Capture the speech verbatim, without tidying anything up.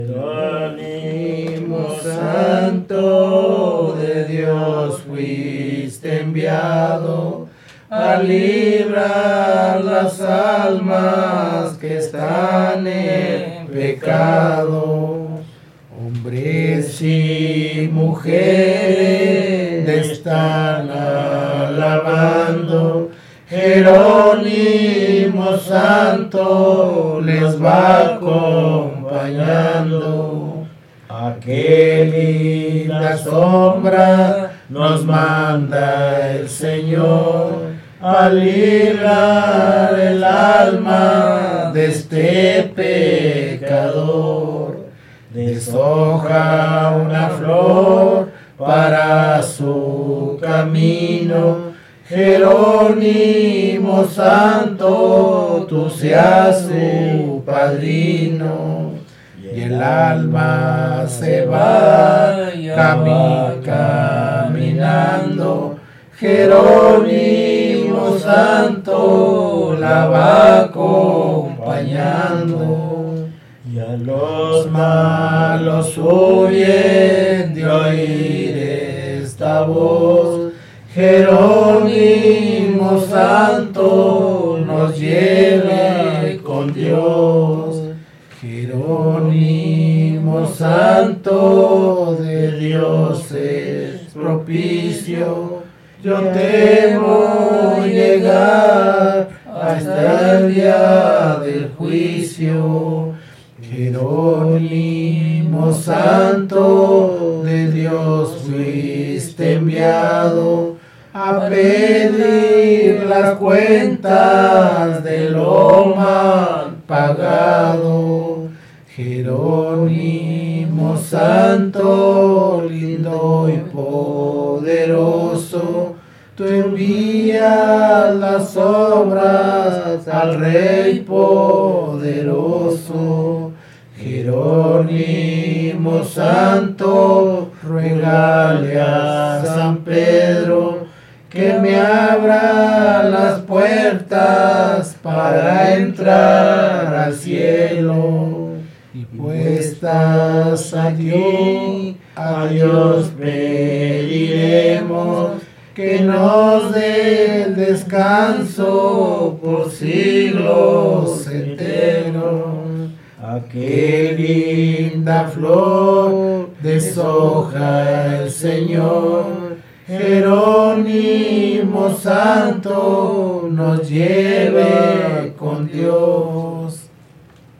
Jerónimo Santo de Dios fuiste enviado a librar las almas que están en pecado. Hombres y mujeres te están alabando. Jerónimo Santo les va acompañando. A qué linda sombra nos manda el Señor a librar el alma de este pecador. Deshoja una flor para su camino. Jerónimo Santo, tú seas su padrino. Y el alma se va cami- caminando. Jerónimo Santo la va acompañando. Y a los malos huyen de oír esta voz. Jerónimo Santo nos lleve con Dios. Jerónimo Santo de Dios es propicio. Yo temo llegar hasta el día del juicio. Jerónimo Santo de Dios fuiste enviado a pedir las cuentas de lo mal pagado. Jerónimo Santo, lindo y poderoso, tú envías las obras al Rey poderoso. Jerónimo Santo, ruégale a San Pedro que me abra las puertas para entrar al cielo. Y puestas aquí, a Dios pediremos que nos dé el descanso por siglos enteros. A qué linda flor deshoja el Señor. Jerónimo Santo nos lleve con Dios.